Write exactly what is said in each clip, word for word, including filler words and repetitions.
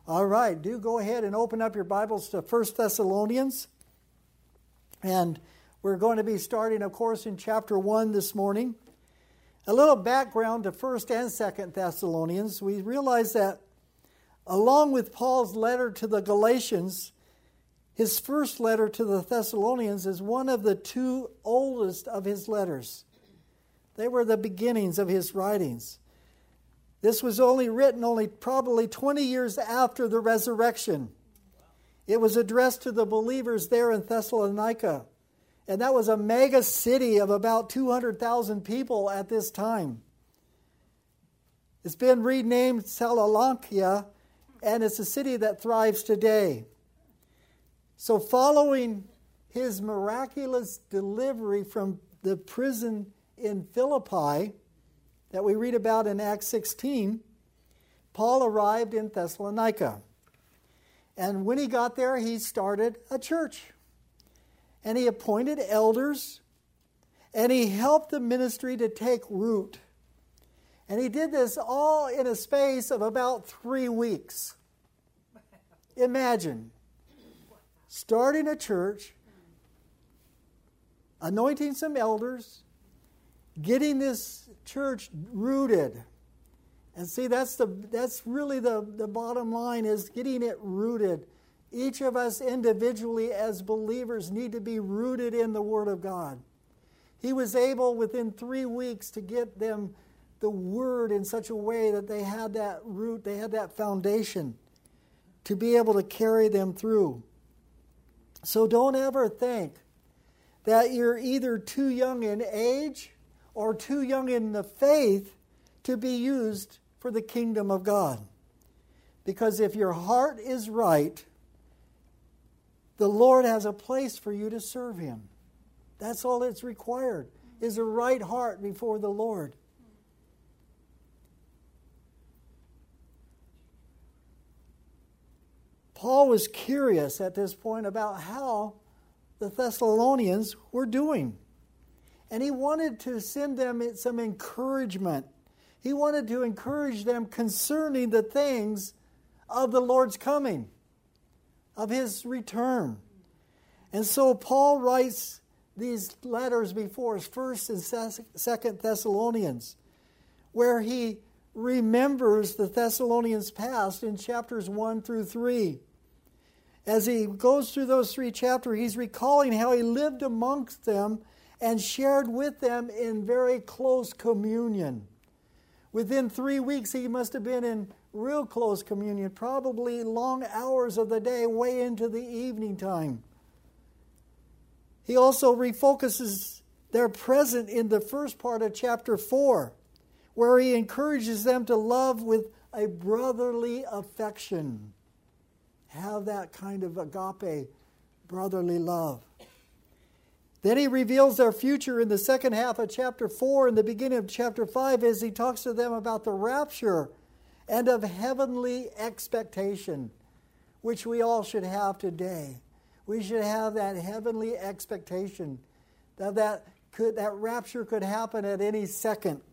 All right, do go ahead and open up your Bibles to First Thessalonians. And we're going to be starting, of course, in chapter one this morning. A little background to First and Second Thessalonians. We realize that along with Paul's letter to the Galatians, his first letter to the Thessalonians is one of the two oldest of his letters. They were the beginnings of his writings. This was only written only probably twenty years after the resurrection. It was addressed to the believers there in Thessalonica. And that was a mega city of about two hundred thousand people at this time. It's been renamed Thessalonica, and it's a city that thrives today. So following his miraculous delivery from the prison in Philippi, that we read about in Acts sixteen, Paul arrived in Thessalonica. And when he got there, he started a church. And he appointed elders, and he helped the ministry to take root. And he did this all in a space of about three weeks. Imagine starting a church, anointing some elders, getting this church rooted. And see, that's the that's really the, the bottom line, is getting it rooted. Each of us individually as believers need to be rooted in the Word of God. He was able within three weeks to get them the Word in such a way that they had that root, they had that foundation to be able to carry them through. So don't ever think that you're either too young in age or too young in the faith to be used for the kingdom of God. Because if your heart is right, the Lord has a place for you to serve Him. That's all that's required, is a right heart before the Lord. Paul was curious at this point about how the Thessalonians were doing. And he wanted to send them some encouragement. He wanted to encourage them concerning the things of the Lord's coming, of His return. And so Paul writes these letters before us, First and Second Thessalonians, where he remembers the Thessalonians past in chapters one through three. As he goes through those three chapters, he's recalling how he lived amongst them and shared with them in very close communion. Within three weeks, he must have been in real close communion, probably long hours of the day, way into the evening time. He also refocuses their present in the first part of chapter four, where he encourages them to love with a brotherly affection. Have that kind of agape, brotherly love. Then he reveals their future in the second half of chapter four and the beginning of chapter five as he talks to them about the rapture and of heavenly expectation, which we all should have today. We should have that heavenly expectation that that, could, that rapture could happen at any second.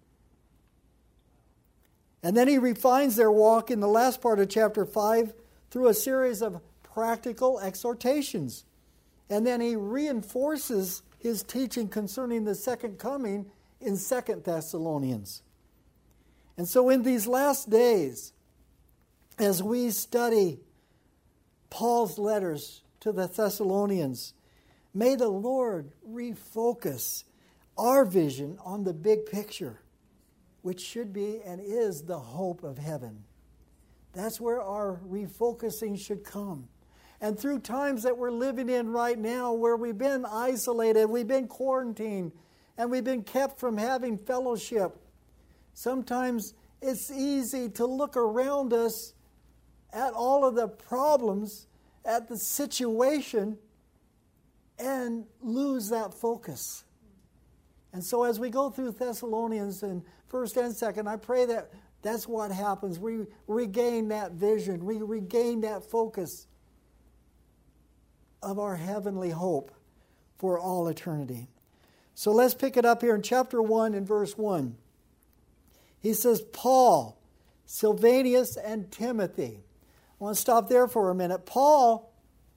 And then he refines their walk in the last part of chapter five through a series of practical exhortations. And then he reinforces his teaching concerning the second coming in Second Thessalonians. And so in these last days, as we study Paul's letters to the Thessalonians, may the Lord refocus our vision on the big picture, which should be and is the hope of heaven. That's where our refocusing should come. And through times that we're living in right now where we've been isolated, we've been quarantined, and we've been kept from having fellowship, sometimes it's easy to look around us at all of the problems, at the situation, and lose that focus. And so as we go through Thessalonians and First and Second, I pray that that's what happens. We regain that vision. We regain that focus of our heavenly hope for all eternity. So let's pick it up here in chapter one and verse one. He says, Paul, Silvanus, and Timothy, I want to stop there for a minute. Paul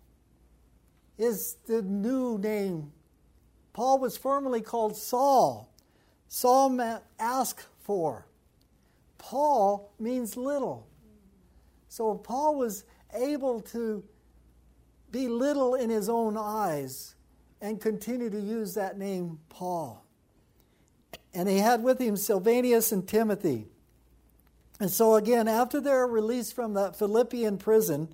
is the new name. Paul was formerly called Saul. Saul meant ask for. Paul means little. So Paul was able to be little in his own eyes and continue to use that name Paul. And he had with him Silvanus and Timothy. And so again, after their release from the Philippian prison,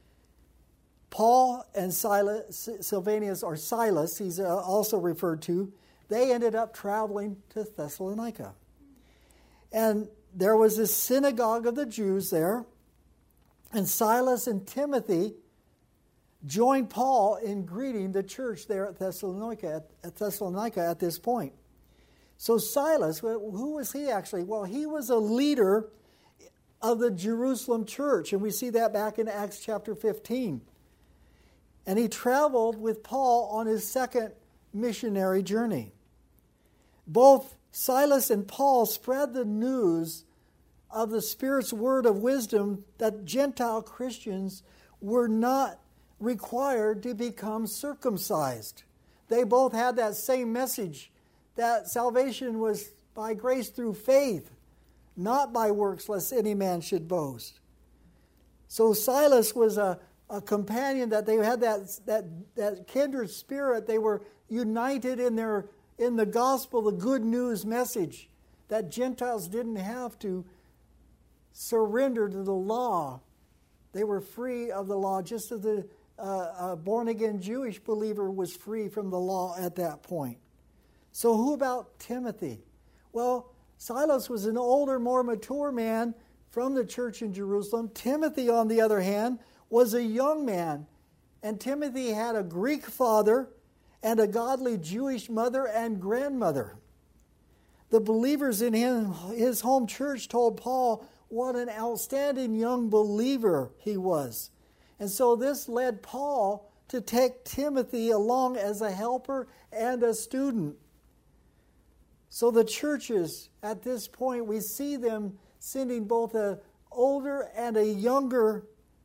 Paul and Silas, Silvanus, or Silas, he's also referred to, they ended up traveling to Thessalonica. And there was a synagogue of the Jews there, and Silas and Timothy joined Paul in greeting the church there at Thessalonica at Thessalonica at this point. So Silas, who was he actually? Well, he was a leader of the Jerusalem church, and we see that back in Acts chapter fifteen. And he traveled with Paul on his second missionary journey. Both Silas and Paul spread the news of the Spirit's word of wisdom that Gentile Christians were not required to become circumcised. They both had that same message, that salvation was by grace through faith, not by works, lest any man should boast. So Silas was a, a companion that they had that, that, that kindred spirit. They were united in their in the gospel, the good news message, that Gentiles didn't have to surrender to the law. They were free of the law, just as the uh, uh, born-again Jewish believer was free from the law at that point. So who about Timothy? Well, Silas was an older, more mature man from the church in Jerusalem. Timothy, on the other hand, was a young man. And Timothy had a Greek father and a godly Jewish mother and grandmother. The believers in him, his home church told Paul what an outstanding young believer he was. And so this led Paul to take Timothy along as a helper and a student. So the churches, at this point, we see them sending both an older and a younger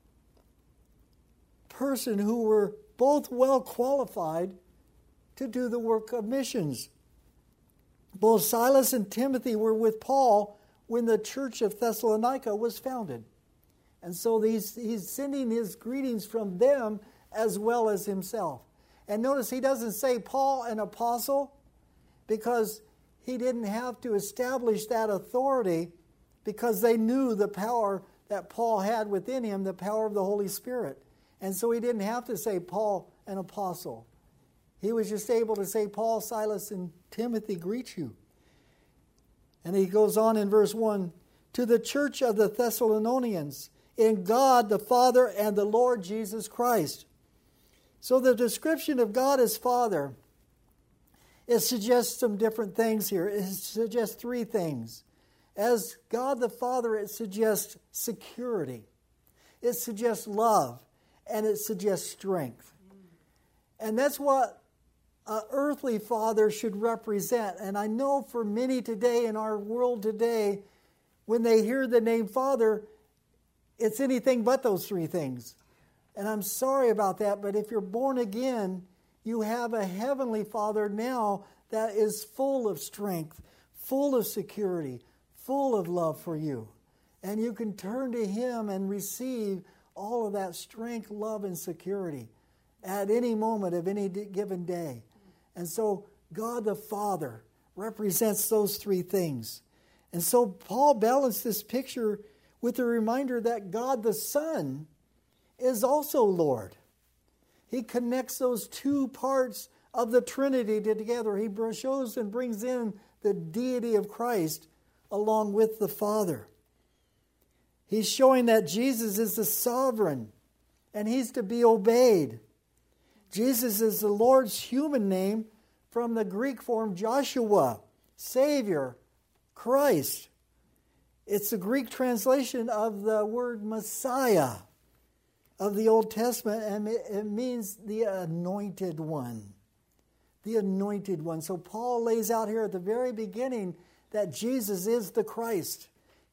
person who were both well qualified to do the work of missions. Both Silas and Timothy were with Paul when the church of Thessalonica was founded. And so he's, he's sending his greetings from them as well as himself. And notice he doesn't say Paul an apostle, because he didn't have to establish that authority, because they knew the power that Paul had within him, the power of the Holy Spirit. And so he didn't have to say Paul an apostle. He was just able to say, Paul, Silas, and Timothy greet you. And he goes on in verse one, to the church of the Thessalonians, in God the Father and the Lord Jesus Christ. So the description of God as Father, it suggests some different things here. It suggests three things. As God the Father, it suggests security. It suggests love. And it suggests strength. And that's what an earthly father should represent. And I know for many today in our world today, when they hear the name Father, it's anything but those three things. And I'm sorry about that, but if you're born again, you have a heavenly Father now that is full of strength, full of security, full of love for you. And you can turn to Him and receive all of that strength, love, and security at any moment of any given day. And so God the Father represents those three things. And so Paul balanced this picture with the reminder that God the Son is also Lord. He connects those two parts of the Trinity together. He shows and brings in the deity of Christ along with the Father. He's showing that Jesus is the sovereign and He's to be obeyed. Jesus is the Lord's human name from the Greek form Joshua, Savior, Christ. It's the Greek translation of the word Messiah of the Old Testament, and it means the anointed one. The anointed one. So Paul lays out here at the very beginning that Jesus is the Christ.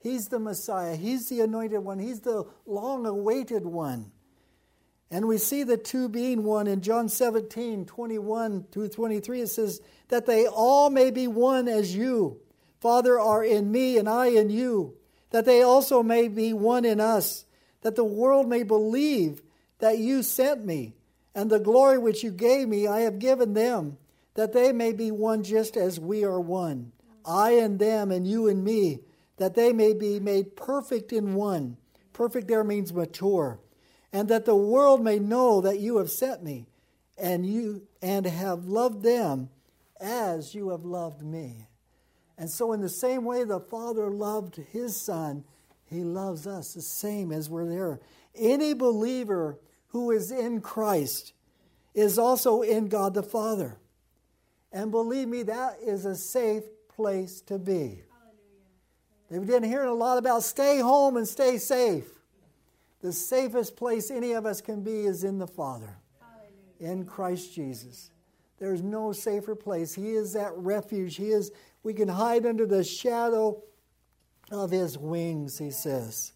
He's the Messiah. He's the anointed one. He's the long-awaited one. And we see the two being one in John seventeen, twenty-one through twenty-three. It says, that they all may be one as you, Father, are in me and I in you, that they also may be one in us, that the world may believe that you sent me, and the glory which you gave me I have given them, that they may be one just as we are one, I and them and you and me, that they may be made perfect in one. Perfect there means mature. And that the world may know that you have sent me, and you and have loved them as you have loved me. And so in the same way the Father loved his Son, he loves us the same as we're there. Any believer who is in Christ is also in God the Father. And believe me, that is a safe place to be. They've been hearing a lot about stay home and stay safe. The safest place any of us can be is in the Father, in Christ Jesus. There's no safer place. He is that refuge. He is. We can hide under the shadow of his wings, he says.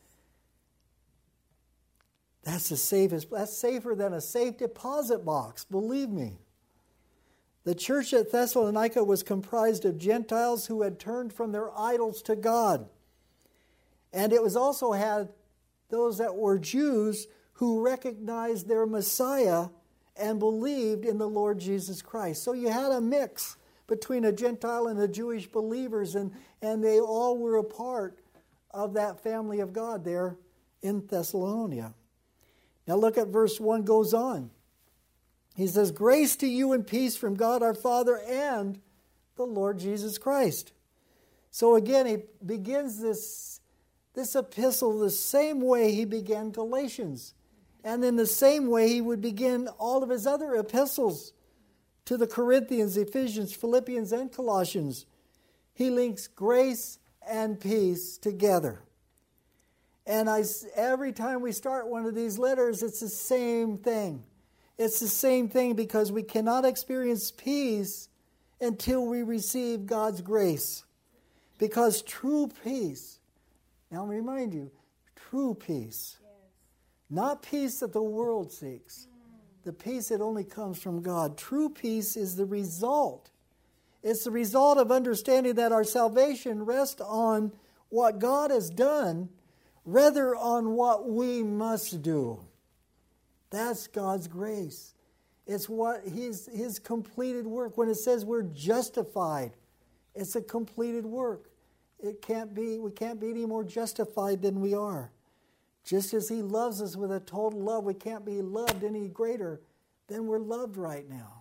That's the safest. That's safer than a safe deposit box, believe me. The church at Thessalonica was comprised of Gentiles who had turned from their idols to God. And it was also had those that were Jews who recognized their Messiah and believed in the Lord Jesus Christ. So you had a mix between a Gentile and the Jewish believers, and, and they all were a part of that family of God there in Thessalonica. Now look at verse one goes on. He says, grace to you and peace from God our Father and the Lord Jesus Christ. So again, he begins this This epistle the same way he began Galatians. And in the same way he would begin all of his other epistles to the Corinthians, Ephesians, Philippians, and Colossians. He links grace and peace together. And I, every time we start one of these letters, it's the same thing. It's the same thing because we cannot experience peace until we receive God's grace. Because true peace, now I remind you, true peace, yes. Not peace that the world seeks, mm. the peace that only comes from God. True peace is the result. It's the result of understanding that our salvation rests on what God has done rather on what we must do. That's God's grace. It's what his, his completed work. When it says we're justified, it's a completed work. It can't be, we can't be any more justified than we are. Just as he loves us with a total love, we can't be loved any greater than we're loved right now.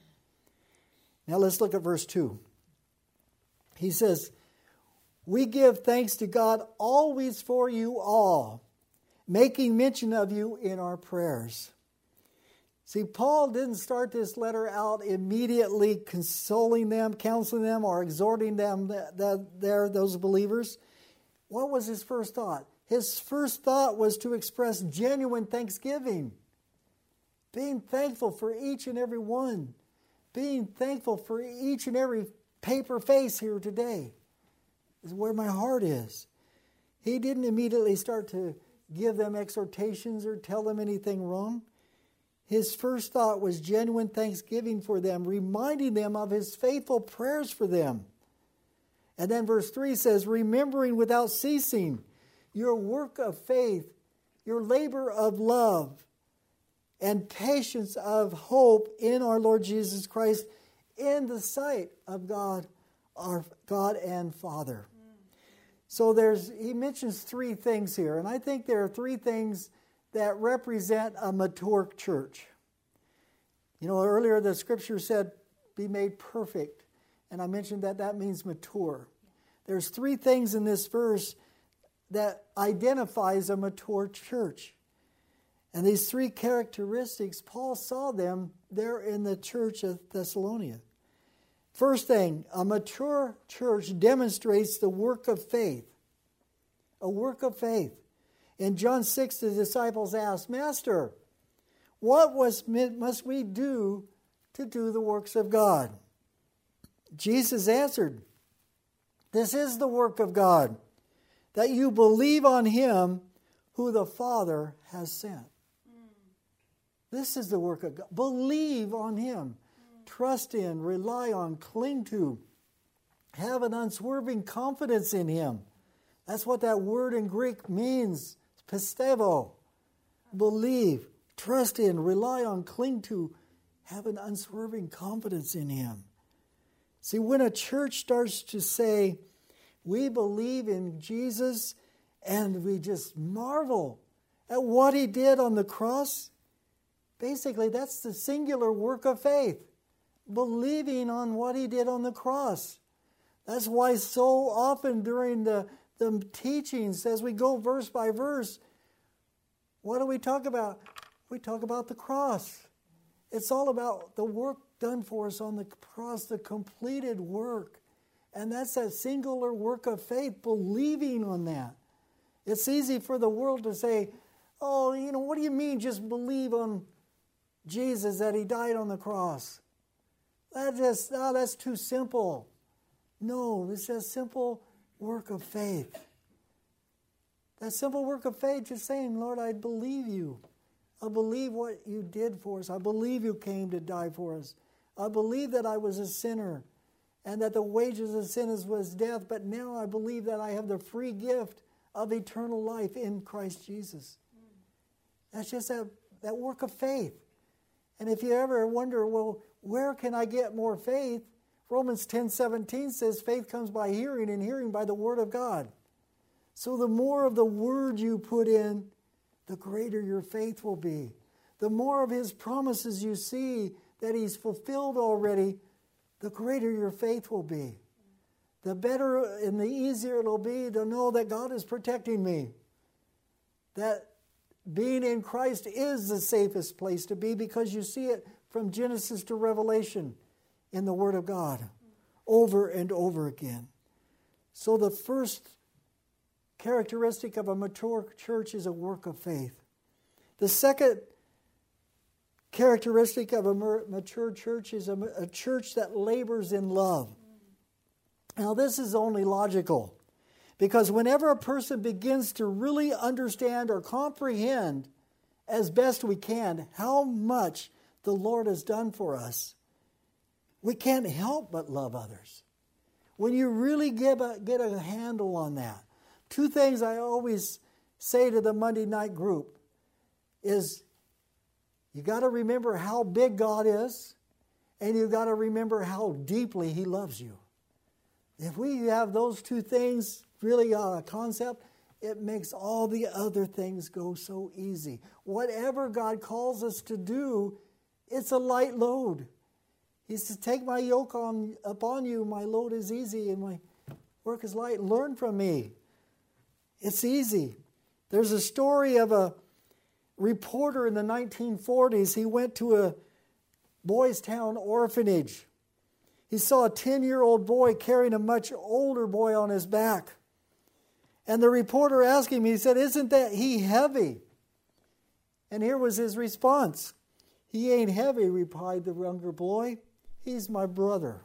Now let's look at verse two. He says, we give thanks to God always for you all, making mention of you in our prayers. See, Paul didn't start this letter out immediately consoling them, counseling them, or exhorting them, that, that they're those believers. What was his first thought? His first thought was to express genuine thanksgiving. Being thankful for each and every one. Being thankful for each and every paper face here today is where my heart is. He didn't immediately start to give them exhortations or tell them anything wrong. His first thought was genuine thanksgiving for them, reminding them of his faithful prayers for them. And then verse three says, remembering without ceasing your work of faith, your labor of love, and patience of hope in our Lord Jesus Christ in the sight of God, our God and Father. So there's he mentions three things here, and I think there are three things that represent a mature church. You know, earlier the scripture said, be made perfect. And I mentioned that that means mature. There's three things in this verse that identifies a mature church. And these three characteristics, Paul saw them there in the church of Thessalonica. First thing, a mature church demonstrates the work of faith. A work of faith. In John six, the disciples asked, Master, what was, must we do to do the works of God? Jesus answered, this is the work of God, that you believe on him who the Father has sent. Mm. This is the work of God. Believe on him. Mm. Trust in, rely on, cling to. Have an unswerving confidence in him. That's what that word in Greek means. Pistevo. Believe, trust in, rely on, cling to. Have an unswerving confidence in him. See, when a church starts to say, we believe in Jesus, and we just marvel at what he did on the cross, basically that's the singular work of faith. Believing on what he did on the cross. That's why so often during the, the teachings, as we go verse by verse, what do we talk about? We talk about the cross. It's all about the work done for us on the cross, the completed work. And that's that singular work of faith, believing on that. It's easy for the world to say, oh, you know, what do you mean just believe on Jesus, that he died on the cross? That just, oh, that's too simple. No, it's a simple work of faith. That simple work of faith, just saying, Lord, I believe you. I believe what you did for us. I believe you came to die for us. I believe that I was a sinner and that the wages of sin was death, but now I believe that I have the free gift of eternal life in Christ Jesus. That's just that, that work of faith. And if you ever wonder, well, where can I get more faith? Romans ten seventeen says faith comes by hearing, and hearing by the word of God. So the more of the word you put in, the greater your faith will be. The more of his promises you see that he's fulfilled already, the greater your faith will be. The better and the easier it'll be to know that God is protecting me. That being in Christ is the safest place to be, because you see it from Genesis to Revelation in the Word of God over and over again. So the first characteristic of a mature church is a work of faith. The second characteristic of a mature church is a, a church that labors in love. Now, this is only logical, because whenever a person begins to really understand or comprehend as best we can how much the Lord has done for us, we can't help but love others. When you really get a, get a handle on that, two things I always say to the Monday night group is, you got to remember how big God is, and you got to remember how deeply he loves you. If we have those two things really a concept, it makes all the other things go so easy. Whatever God calls us to do, it's a light load. He says, take my yoke on upon you, my load is easy and my work is light. Learn from me. It's easy. There's a story of a reporter in the nineteen forties. He went to a Boys Town orphanage. He saw a ten-year-old boy carrying a much older boy on his back. And the reporter asked him, he said, isn't that he heavy? And here was his response. He ain't heavy, replied the younger boy. He's my brother.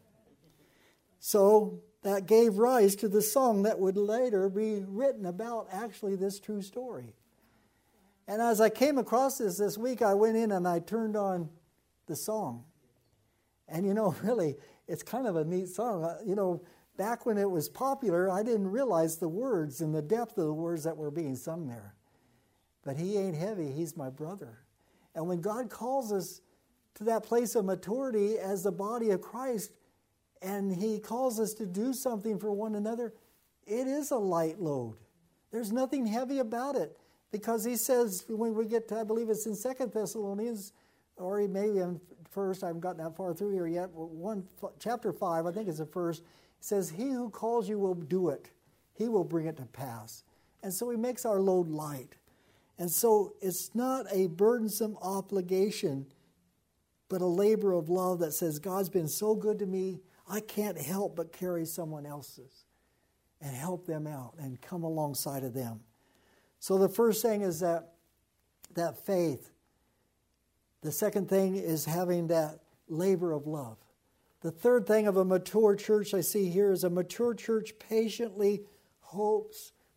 So that gave rise to the song that would later be written about actually this true story. And as I came across this this week, I went in and I turned on the song. And you know, really, it's kind of a neat song. You know, back when it was popular, I didn't realize the words and the depth of the words that were being sung there. But he ain't heavy, he's my brother. And when God calls us to that place of maturity as the body of Christ, and he calls us to do something for one another, it is a light load. There's nothing heavy about it. Because he says, when we get to, I believe it's in Second Thessalonians, or maybe in First, I haven't gotten that far through here yet, one, chapter five, I think it's the first, it says, he who calls you will do it. He will bring it to pass. And so he makes our load light. And so it's not a burdensome obligation, but a labor of love that says, God's been so good to me, I can't help but carry someone else's and help them out and come alongside of them. So the first thing is that, that faith. The second thing is having that labor of love. The third thing of a mature church I see here is a mature church patiently hopes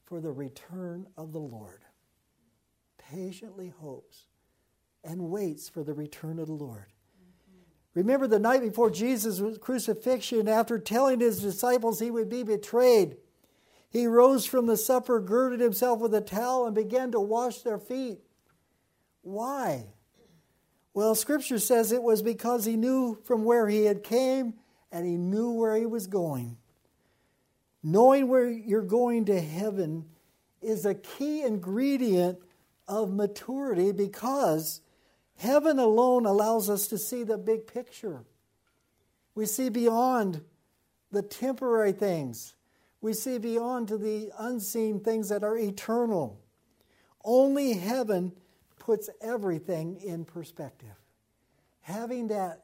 for the return of the Lord. Patiently hopes and waits for the return of the Lord. Mm-hmm. Remember the night before Jesus' crucifixion, after telling his disciples he would be betrayed, he rose from the supper, girded himself with a towel, and began to wash their feet. Why? Well, Scripture says it was because he knew from where he had came and he knew where he was going. Knowing where you're going to heaven is a key ingredient of maturity, because heaven alone allows us to see the big picture. We see beyond the temporary things. We see beyond to the unseen things that are eternal. Only heaven puts everything in perspective. Having that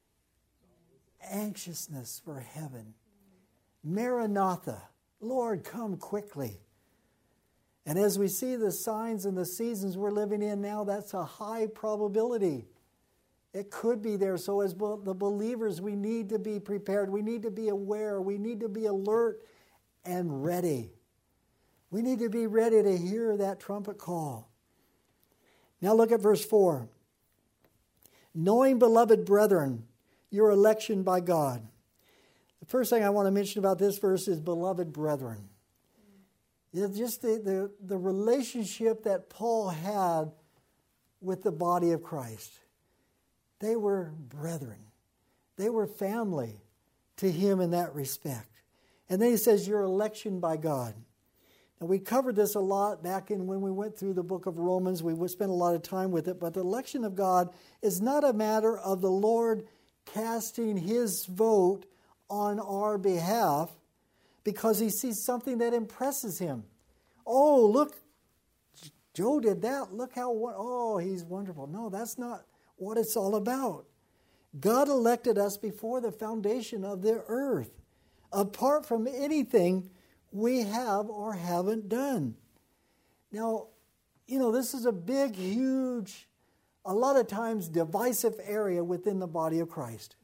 anxiousness for heaven. Maranatha, Lord, come quickly. And as we see the signs and the seasons we're living in now, that's a high probability. It could be there. So as the believers, we need to be prepared. We need to be aware. We need to be alert and ready. We need to be ready to hear that trumpet call. Now look at verse four. Knowing, beloved brethren, your election by God. The first thing I want to mention about this verse is beloved brethren. It's just the, the, the relationship that Paul had with the body of Christ. They were brethren. They were family to him in that respect. And then he says, your election by God. Now, we covered this a lot back in when we went through the book of Romans. We spent a lot of time with it. But the election of God is not a matter of the Lord casting his vote on our behalf because he sees something that impresses him. Oh, look, Joe did that. Look how, oh, he's wonderful. No, that's not what it's all about. God elected us before the foundation of the earth, apart from anything we have or haven't done. Now, you know, this is a big, huge, a lot of times divisive area within the body of Christ.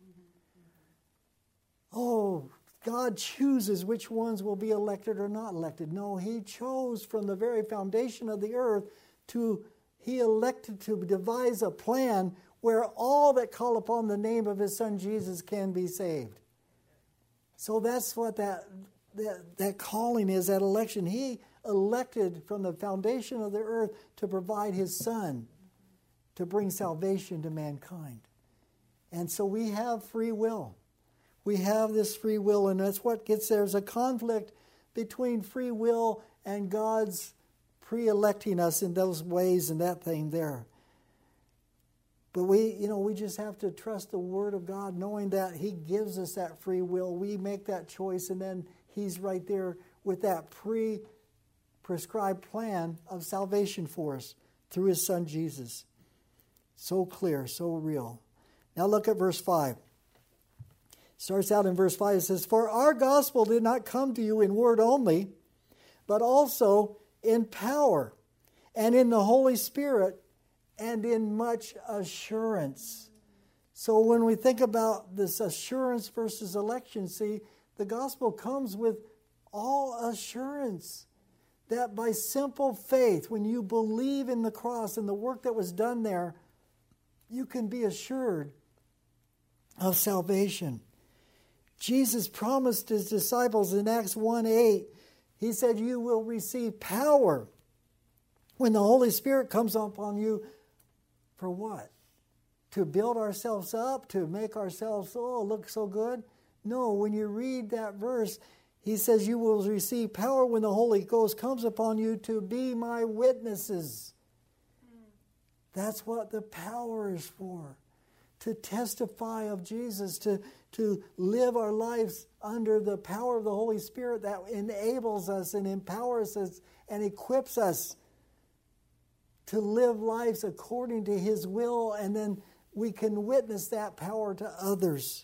Oh, God chooses which ones will be elected or not elected. No, he chose from the very foundation of the earth to, he elected to devise a plan where all that call upon the name of his son Jesus can be saved. So that's what that, that, that calling is, that election. He elected from the foundation of the earth to provide his son to bring salvation to mankind. And so we have free will. We have this free will, and that's what gets there. There's a conflict between free will and God's pre-electing us in those ways and that thing there. But we, you know, we just have to trust the Word of God, knowing that he gives us that free will. We make that choice, and then he's right there with that pre-prescribed plan of salvation for us through his son Jesus. So clear, so real. Now look at verse five. Starts out in verse five. It says, for our gospel did not come to you in word only, but also in power and in the Holy Spirit and in much assurance. So when we think about this assurance versus election, see, the gospel comes with all assurance that by simple faith, when you believe in the cross and the work that was done there, you can be assured of salvation. Jesus promised his disciples in Acts one eight, he said, you will receive power when the Holy Spirit comes upon you. For what? To build ourselves up, to make ourselves, oh, look so good? No, when you read that verse, he says you will receive power when the Holy Ghost comes upon you to be my witnesses. That's what the power is for. To testify of Jesus, to, to live our lives under the power of the Holy Spirit that enables us and empowers us and equips us to live lives according to his will, and then we can witness that power to others.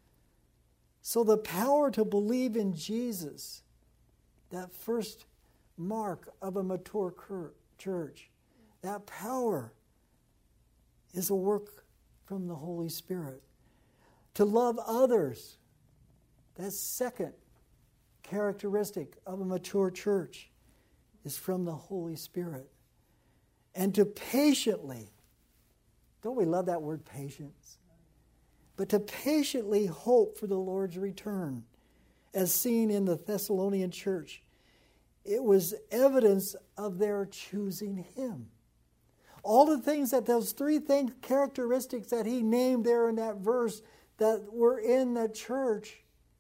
So the power to believe in Jesus, that first mark of a mature church, that power is a work from the Holy Spirit. To love others, that's second characteristic of a mature church. is from the Holy Spirit. And to patiently, don't we love that word patience? But to patiently hope for the Lord's return, as seen in the Thessalonian church. It was evidence of their choosing Him. All the things that those three things, characteristics that he named there in that verse that were in the church,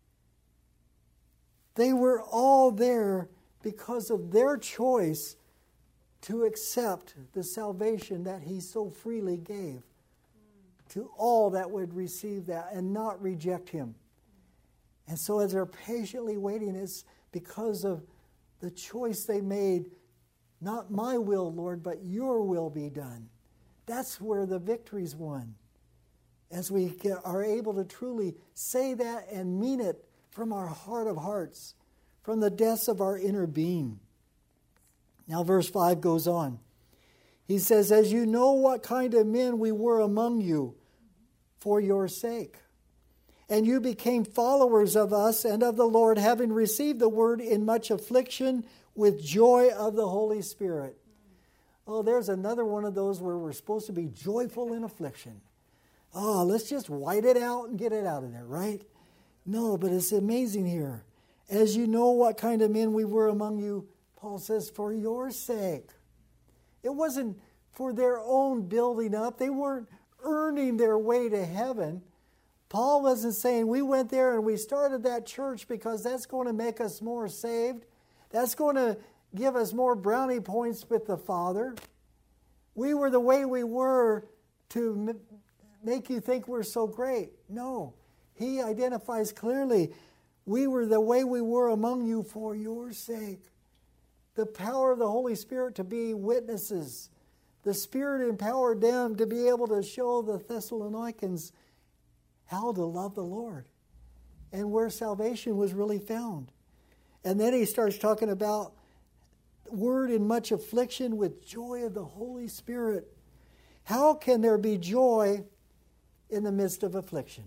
they were all there because of their choice to accept the salvation that He so freely gave to all that would receive that and not reject Him. And so as they're patiently waiting, it's because of the choice they made, not my will, Lord, but your will be done. That's where the victory's won. As we get, are able to truly say that and mean it from our heart of hearts, from the depths of our inner being. Now verse five goes on. He says, as you know what kind of men we were among you for your sake. And you became followers of us and of the Lord, having received the word in much affliction with joy of the Holy Spirit. Oh, there's another one of those where we're supposed to be joyful in affliction. Oh, let's just white it out and get it out of there, right? No, but it's amazing here. As you know what kind of men we were among you, Paul says, for your sake. It wasn't for their own building up. They weren't earning their way to heaven. Paul wasn't saying we went there and we started that church because that's going to make us more saved. That's going to give us more brownie points with the Father. We were the way we were to m- make you think we're so great. No. He identifies clearly, we were the way we were among you for your sake. The power of the Holy Spirit to be witnesses. The Spirit empowered them to be able to show the Thessalonians how to love the Lord and where salvation was really found. And then he starts talking about word in much affliction with joy of the Holy Spirit. How can there be joy in the midst of affliction?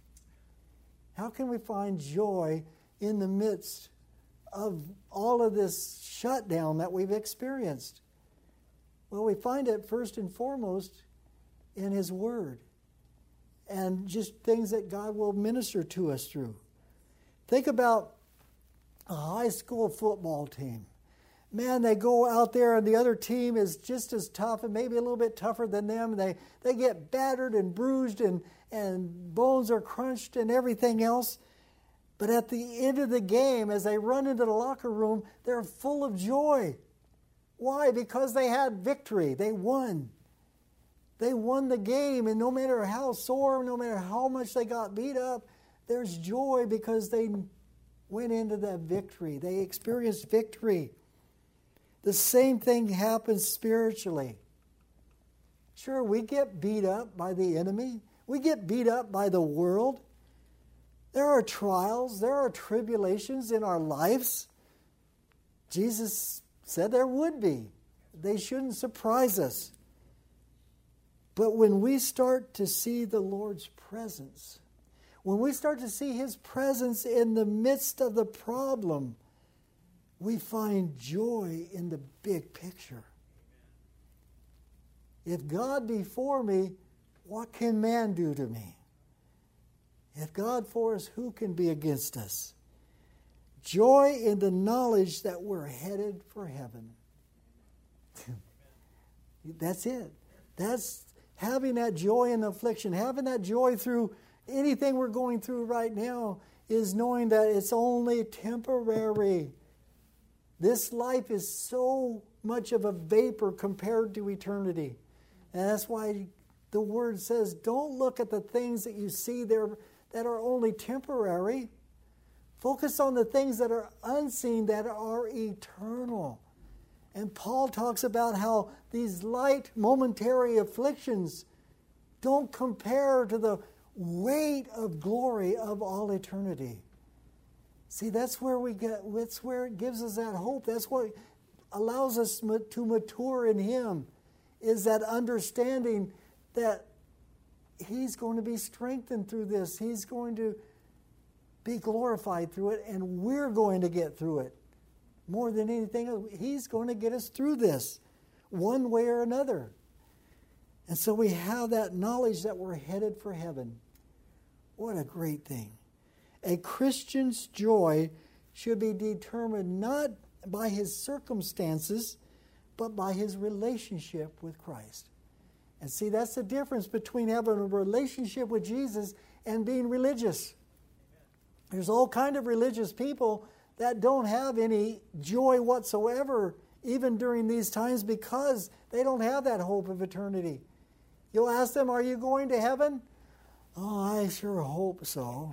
How can we find joy in the midst of all of this shutdown that we've experienced? Well, we find it first and foremost in His Word and just things that God will minister to us through. Think about a high school football team. Man, they go out there and the other team is just as tough and maybe a little bit tougher than them. They they get battered and bruised and, and bones are crunched and everything else. But at the end of the game, as they run into the locker room, they're full of joy. Why? Because they had victory. They won. They won the game, and no matter how sore, no matter how much they got beat up, there's joy because they went into that victory. They experienced victory. The same thing happens spiritually. Sure, we get beat up by the enemy. We get beat up by the world. There are trials. There are tribulations in our lives. Jesus said there would be. They shouldn't surprise us. But when we start to see the Lord's presence, when we start to see His presence in the midst of the problem, we find joy in the big picture. If God be for me, what can man do to me? If God for us, who can be against us? Joy in the knowledge that we're headed for heaven. That's it. That's having that joy in affliction, having that joy through anything we're going through right now is knowing that it's only temporary. This life is so much of a vapor compared to eternity. And that's why the Word says, don't look at the things that you see there that are only temporary. Focus on the things that are unseen, that are eternal. And Paul talks about how these light, momentary afflictions don't compare to the weight of glory of all eternity. See, that's where we get, that's where it gives us that hope. That's what allows us to mature in Him, is that understanding that He's going to be strengthened through this. He's going to be glorified through it, and we're going to get through it. more than anything, He's going to get us through this one way or another. And so we have that knowledge that we're headed for heaven. What a great thing. A Christian's joy should be determined not by his circumstances, but by his relationship with Christ. And see, that's the difference between having a relationship with Jesus and being religious. There's all kind of religious people that don't have any joy whatsoever, even during these times, because they don't have that hope of eternity. You'll ask them, are you going to heaven? Oh, I sure hope so.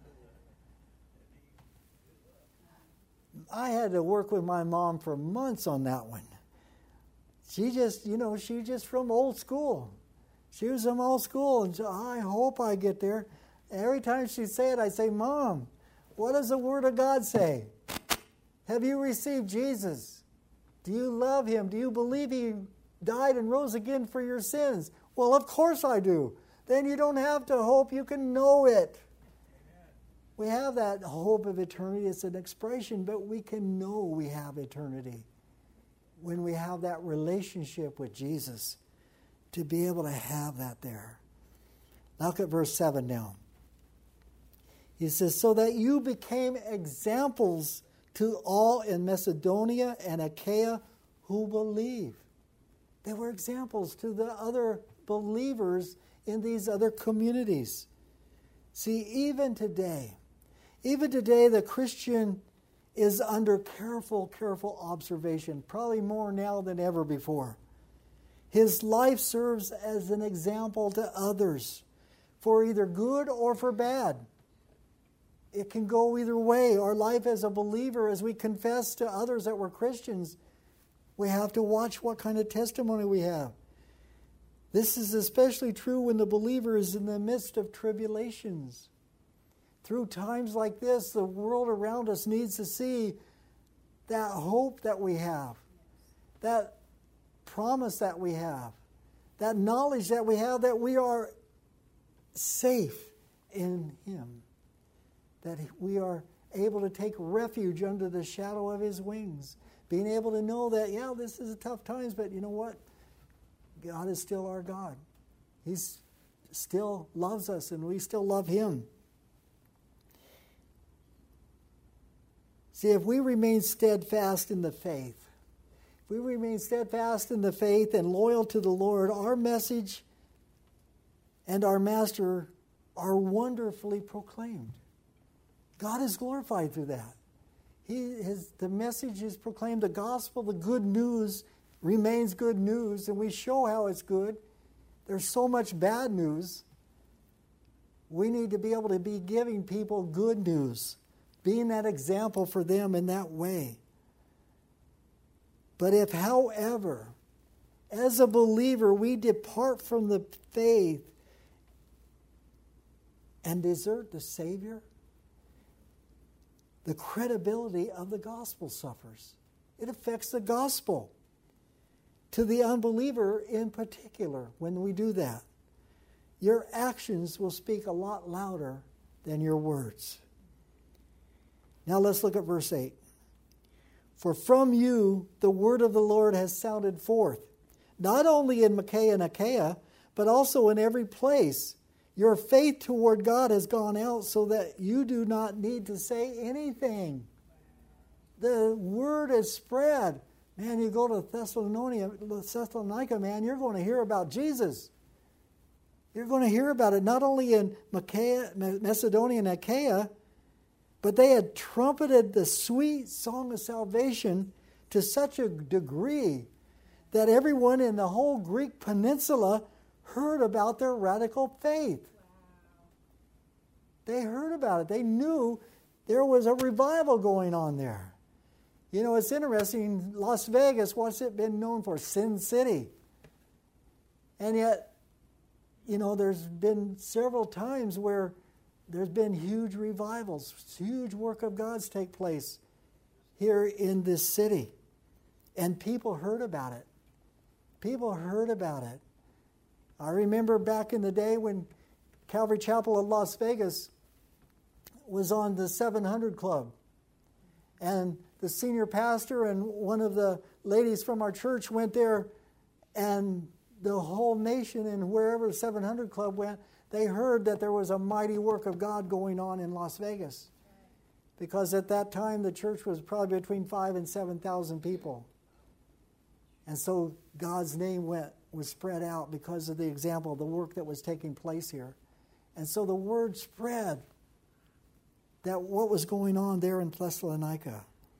I had to work with my mom for months on that one. She just, you know, she just from old school. She was from old school, and so I hope I get there. Every time she'd say it, I'd say, Mom, what does the Word of God say? Have you received Jesus? Do you love Him? Do you believe He died and rose again for your sins? Well, of course I do. Then you don't have to hope, you can know it. Amen. We have that hope of eternity. It's an expression, but we can know we have eternity when we have that relationship with Jesus, to be able to have that there. Now look at verse seven now. He says, so that you became examples to all in Macedonia and Achaia who believe. They were examples to the other believers in these other communities. See, even today, even today the Christian is under careful, careful observation, probably more now than ever before. His life serves as an example to others for either good or for bad. It can go either way. Our life as a believer, as we confess to others that we're Christians, we have to watch what kind of testimony we have. This is especially true when the believer is in the midst of tribulations. Through times like this, the world around us needs to see that hope that we have, that promise that we have, that knowledge that we have that we are safe in Him, that we are able to take refuge under the shadow of His wings, being able to know that, yeah, this is a tough times, but you know what? God is still our God. He still loves us, and we still love Him. See, if we remain steadfast in the faith, if we remain steadfast in the faith and loyal to the Lord, our message and our Master are wonderfully proclaimed. God is glorified through that. He has, the message is proclaimed, the gospel, the good news remains good news, and we show how it's good. There's so much bad news. We need to be able to be giving people good news, being that example for them in that way. But if, however, as a believer, we depart from the faith and desert the Savior, the credibility of the gospel suffers. It affects the gospel. To the unbeliever in particular, when we do that, your actions will speak a lot louder than your words. Now let's look at verse eight. For from you the word of the Lord has sounded forth, not only in Achaia and Achaia, but also in every place. Your faith toward God has gone out so that you do not need to say anything. The word is spread. Man, you go to Thessalonica, Thessalonica, man, you're going to hear about Jesus. You're going to hear about it not only in Macedonia and Achaia, but they had trumpeted the sweet song of salvation to such a degree that everyone in the whole Greek peninsula heard about their radical faith. They heard about it. They knew there was a revival going on there. You know, it's interesting, Las Vegas, what's it been known for? Sin City. And yet, you know, there's been several times where there's been huge revivals, huge work of God's take place here in this city. And people heard about it. People heard about it. I remember back in the day when Calvary Chapel of Las Vegas was on the seven hundred Club. And the senior pastor and one of the ladies from our church went there, and the whole nation and wherever the seven hundred Club went, they heard that there was a mighty work of God going on in Las Vegas. Because at that time, the church was probably between five and seven thousand people. And so God's name went was spread out because of the example, the work that was taking place here. And so the word spread that what was going on there in Thessalonica.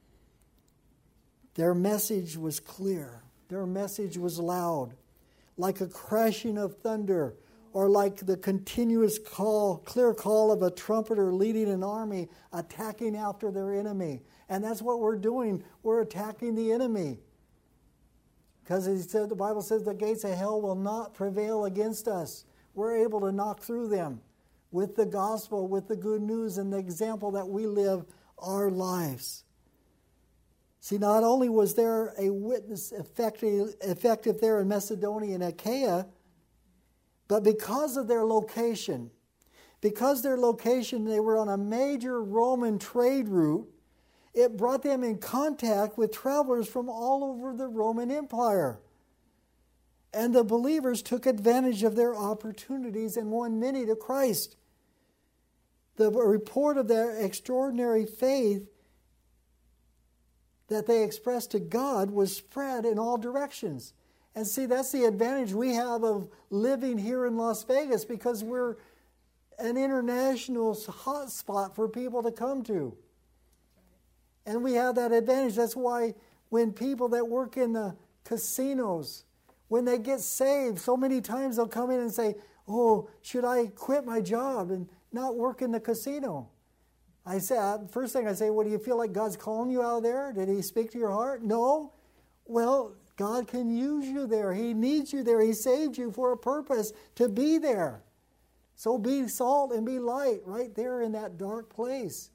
Their message was clear. Their message was loud, like a crashing of thunder, or like the continuous call, clear call of a trumpeter leading an army, attacking after their enemy. And that's what we're doing. We're attacking the enemy. Because he said, the Bible says the gates of hell will not prevail against us. We're able to knock through them with the gospel, with the good news, and the example that we live our lives. See, not only was there a witness effective, effective there in Macedonia and Achaia, but because of their location, because their location, they were on a major Roman trade route, it brought them in contact with travelers from all over the Roman Empire. And the believers took advantage of their opportunities and won many to Christ. The report of their extraordinary faith that they expressed to God was spread in all directions. And see, that's the advantage we have of living here in Las Vegas, because we're an international hot spot for people to come to. And we have that advantage. That's why when people that work in the casinos, when they get saved, so many times they'll come in and say, oh, should I quit my job and not work in the casino? I say, first thing I say, well, do you feel like God's calling you out of there? Did he speak to your heart? No. Well, God can use you there. He needs you there. He saved you for a purpose to be there. So be salt and be light right there in that dark place.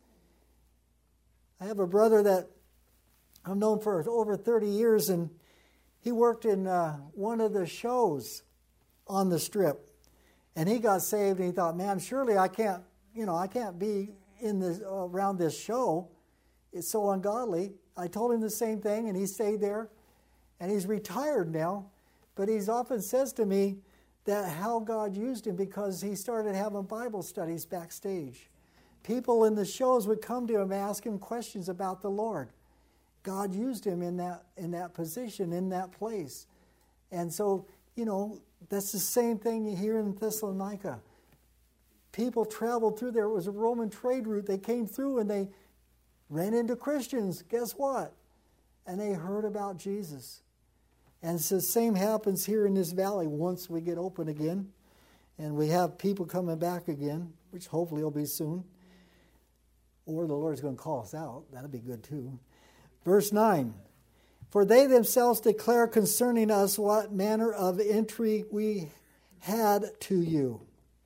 I have a brother that I've known for over thirty years, and he worked in uh, one of the shows on the Strip. And he got saved, and he thought, man, surely I can't, you know, I can't be in this, uh, around this show. It's so ungodly. I told him the same thing, and he stayed there. And he's retired now, but he's often says to me that how God used him, because he started having Bible studies backstage. People in the shows would come to him and ask him questions about the Lord. God used him in that in that position, in that place. And so, you know, that's the same thing here in Thessalonica. People traveled through there. It was a Roman trade route. They came through and they ran into Christians. Guess what? And they heard about Jesus. And it's the same happens here in this valley once we get open again. And we have people coming back again, which hopefully will be soon. Or the Lord's going to call us out. That'll be good too. Verse nine. For they themselves declare concerning us what manner of entry we had to you,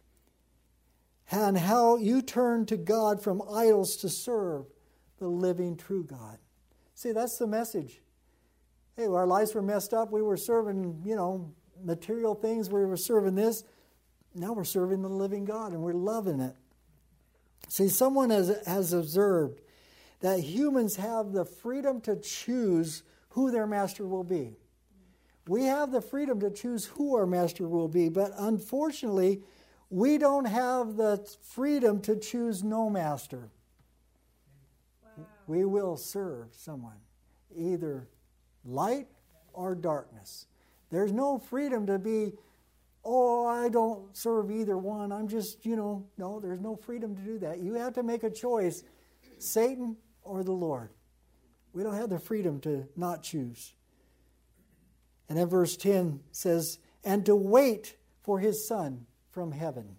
and how you turned to God from idols to serve the living true God. See, that's the message. Hey, our lives were messed up. We were serving, you know, material things. We were serving this. Now we're serving the living God, and we're loving it. See, someone has, has observed that humans have the freedom to choose who their master will be. We have the freedom to choose who our master will be, but unfortunately, we don't have the freedom to choose no master. Wow. We will serve someone, either light or darkness. There's no freedom to be, oh, I don't serve either one. I'm just, you know, no, there's no freedom to do that. You have to make a choice, Satan or the Lord. We don't have the freedom to not choose. And then verse ten says, and to wait for his Son from heaven.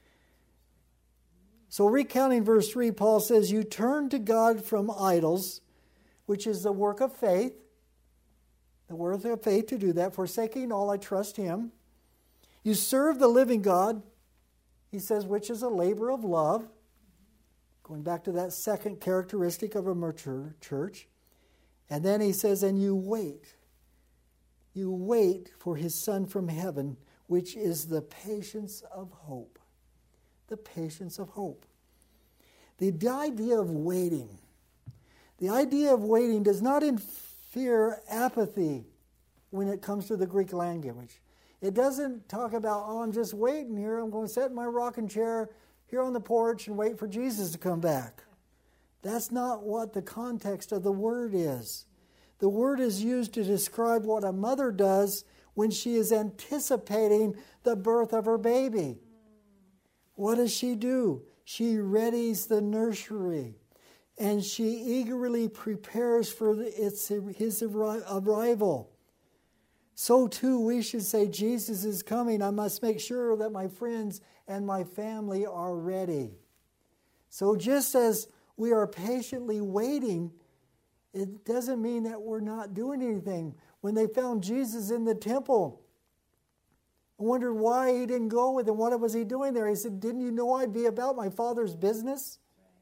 So recounting verse three, Paul says, you turn to God from idols, which is the work of faith. The work of faith to do that. Forsaking all, I trust him. You serve the living God, he says, which is a labor of love. Going back to that second characteristic of a mature church. And then he says, and you wait. You wait for his Son from heaven, which is the patience of hope. The patience of hope. The idea of waiting. The idea of waiting does not infer apathy when it comes to the Greek language. It doesn't talk about, oh, I'm just waiting here. I'm going to sit in my rocking chair here on the porch and wait for Jesus to come back. That's not what the context of the word is. The word is used to describe what a mother does when she is anticipating the birth of her baby. What does she do? She readies the nursery, and she eagerly prepares for its, his arrival. So too, we should say, Jesus is coming. I must make sure that my friends and my family are ready. So just as we are patiently waiting, it doesn't mean that we're not doing anything. When they found Jesus in the temple, I wondered why he didn't go with them. What was he doing there? He said, didn't you know I'd be about my Father's business?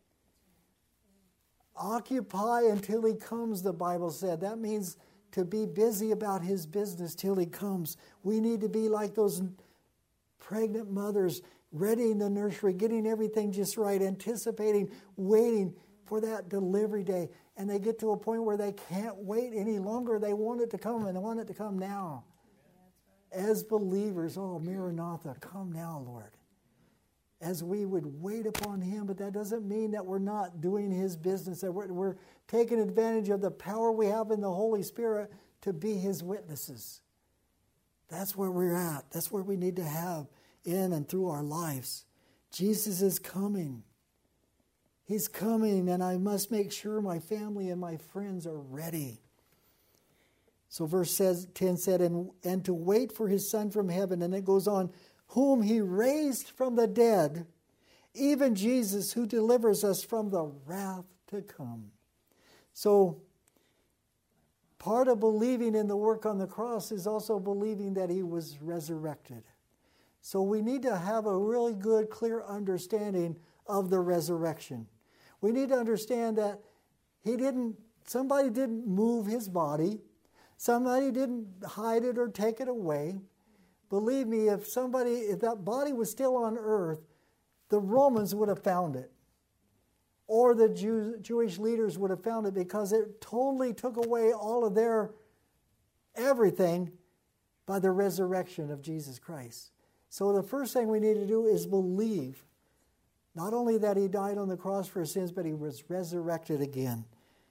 Occupy until he comes, the Bible said. That means to be busy about his business till he comes. We need to be like those pregnant mothers, readying the nursery, getting everything just right, anticipating, waiting for that delivery day. And they get to a point where they can't wait any longer. They want it to come, and they want it to come now. As believers, oh, Maranatha, come now, Lord. As we would wait upon him, but that doesn't mean that we're not doing his business, that we're, we're taking advantage of the power we have in the Holy Spirit to be his witnesses. That's where we're at. That's where we need to have in and through our lives. Jesus is coming. He's coming, and I must make sure my family and my friends are ready. So verse says, ten said, and, and to wait for his Son from heaven. And it goes on, whom he raised from the dead, even Jesus, who delivers us from the wrath to come. So part of believing in the work on the cross is also believing that he was resurrected. So we need to have a really good, clear understanding of the resurrection. We need to understand that he didn't, somebody didn't move his body. Somebody didn't hide it or take it away. Believe me, if somebody, if that body was still on earth, the Romans would have found it. Or the Jew, Jewish leaders would have found it, because it totally took away all of their everything by the resurrection of Jesus Christ. So the first thing we need to do is believe not only that he died on the cross for his sins, but he was resurrected again.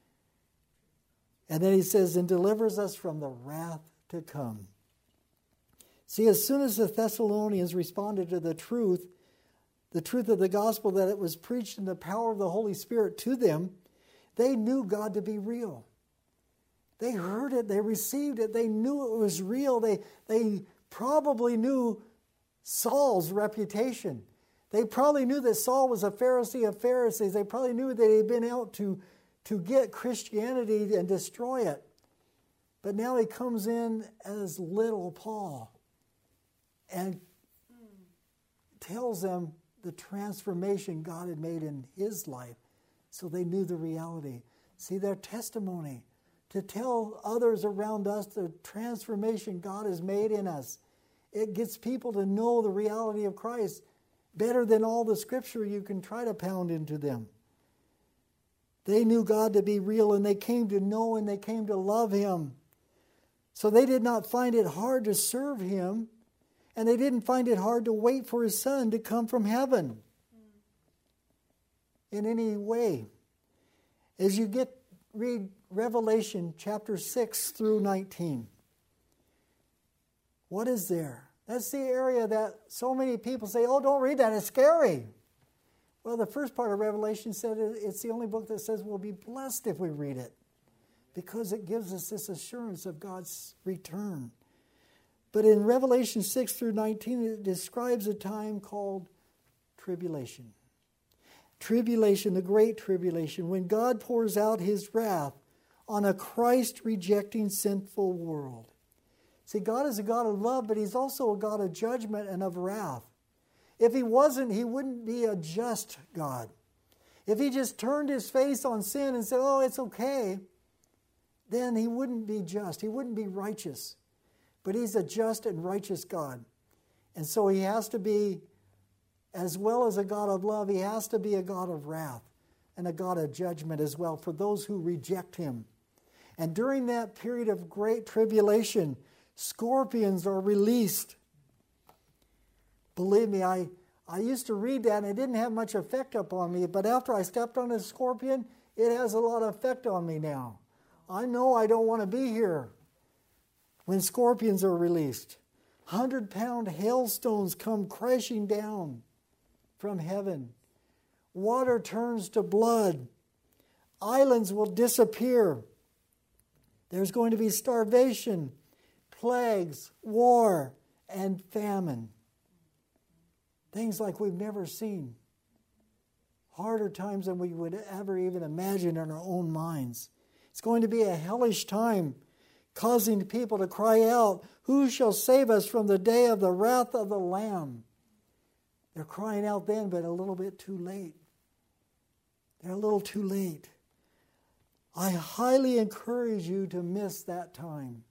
And then he says, and delivers us from the wrath to come. See, as soon as the Thessalonians responded to the truth, the truth of the gospel, that it was preached in the power of the Holy Spirit to them, they knew God to be real. They heard it, they received it, they knew it was real. They, they probably knew Saul's reputation. They probably knew that Saul was a Pharisee of Pharisees. They probably knew that he had been out to, to get Christianity and destroy it. But now he comes in as little Paul and tells them the transformation God had made in his life. So they knew the reality. See, their testimony to tell others around us the transformation God has made in us. It gets people to know the reality of Christ better than all the scripture you can try to pound into them. They knew God to be real, and they came to know and they came to love him. So they did not find it hard to serve him, and they didn't find it hard to wait for his Son to come from heaven in any way. As you get read Revelation chapter six through nineteen, what is there? That's the area that so many people say, oh, don't read that, it's scary. Well, the first part of Revelation said it's the only book that says we'll be blessed if we read it, because it gives us this assurance of God's return. But in Revelation six through nineteen, it describes a time called tribulation. Tribulation, the great tribulation, when God pours out his wrath on a Christ-rejecting sinful world. See, God is a God of love, but he's also a God of judgment and of wrath. If he wasn't, he wouldn't be a just God. If he just turned his face on sin and said, oh, it's okay, then he wouldn't be just. He wouldn't be righteous. But he's a just and righteous God. And so he has to be, as well as a God of love, he has to be a God of wrath. and a God of judgment as well for those who reject him. And during that period of great tribulation, scorpions are released. Believe me, I, I used to read that and it didn't have much effect upon me, but after I stepped on a scorpion, it has a lot of effect on me now. I know I don't want to be here when scorpions are released. Hundred-pound hailstones come crashing down from heaven. Water turns to blood. Islands will disappear. There's going to be starvation, plagues, war, and famine. Things like we've never seen. Harder times than we would ever even imagine in our own minds. It's going to be a hellish time, causing people to cry out, "Who shall save us from the day of the wrath of the Lamb?" They're crying out then, but a little bit too late. They're a little too late. I highly encourage you to miss that time.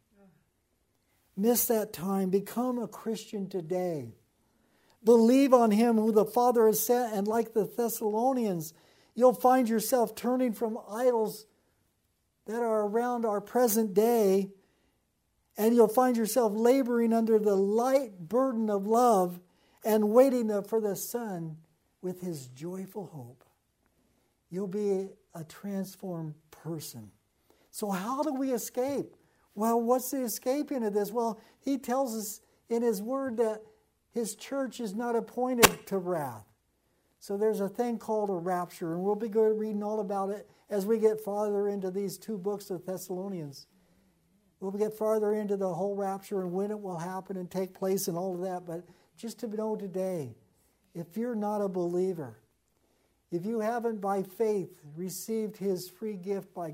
Miss that time. Become a Christian today. Believe on him who the Father has sent, and like the Thessalonians, you'll find yourself turning from idols that are around our present day, and you'll find yourself laboring under the light burden of love and waiting for the Son with his joyful hope. You'll be a transformed person. So how do we escape? Well, what's the escape into this? Well, he tells us in his word that his church is not appointed to wrath. So there's a thing called a rapture, and we'll be good reading all about it as we get farther into these two books of Thessalonians. We'll get farther into the whole rapture and when it will happen and take place and all of that. But just to know today, if you're not a believer, if you haven't by faith received his free gift by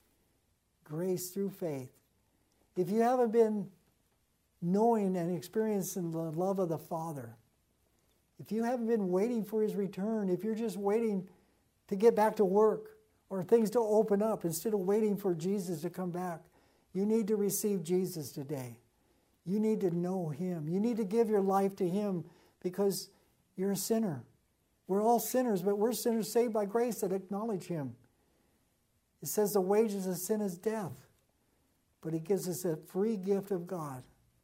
grace through faith, if you haven't been knowing and experiencing the love of the Father, if you haven't been waiting for his return, if you're just waiting to get back to work or things to open up instead of waiting for Jesus to come back, you need to receive Jesus today. You need to know him. You need to give your life to him because you're a sinner. We're all sinners, but we're sinners saved by grace that acknowledge him. It says the wages of sin is death, but he gives us a free gift of God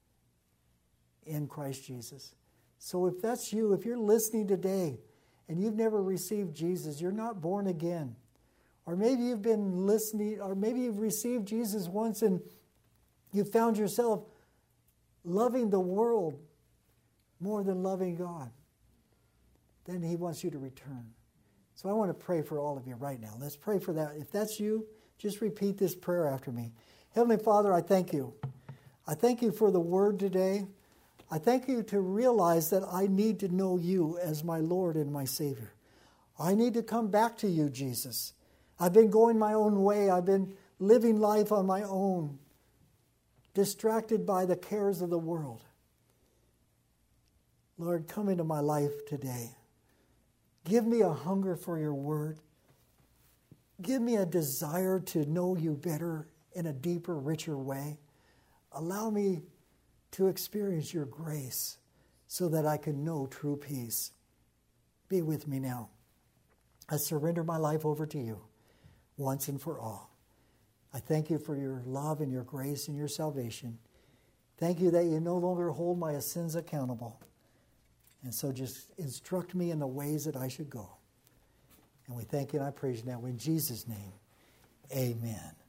in Christ Jesus. So if that's you, if you're listening today and you've never received Jesus, you're not born again. Or maybe you've been listening, or maybe you've received Jesus once and you found yourself loving the world more than loving God. Then he wants you to return. So I want to pray for all of you right now. Let's pray for that. If that's you, just repeat this prayer after me. Heavenly Father, I thank you. I thank you for the word today. I thank you to realize that I need to know you as my Lord and my Savior. I need to come back to you, Jesus. I've been going my own way. I've been living life on my own, distracted by the cares of the world. Lord, come into my life today. Give me a hunger for your word. Give me a desire to know you better in a deeper, richer way. Allow me to experience your grace so that I can know true peace. Be with me now. I surrender my life over to you once and for all. I thank you for your love and your grace and your salvation. Thank you that you no longer hold my sins accountable. And so just instruct me in the ways that I should go. And we thank you and I praise you now in Jesus' name. Amen.